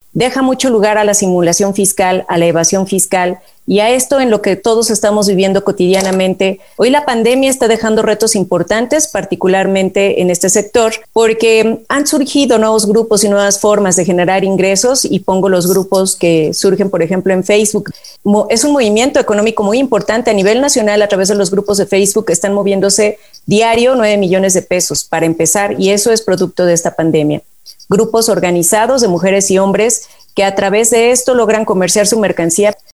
deja mucho lugar a la simulación fiscal, a la evasión fiscal y a esto en lo que todos estamos viviendo cotidianamente. Hoy la pandemia está dejando retos importantes, particularmente en este sector, porque han surgido nuevos grupos y nuevas formas de generar ingresos, y pongo los grupos que surgen, por ejemplo, en Facebook. Es un movimiento económico muy importante a nivel nacional. A través de los grupos de Facebook están moviéndose diario 9 millones de pesos para empezar, y eso es producto de esta pandemia. Grupos organizados de mujeres y hombres que a través de esto logran comerciar su mercancía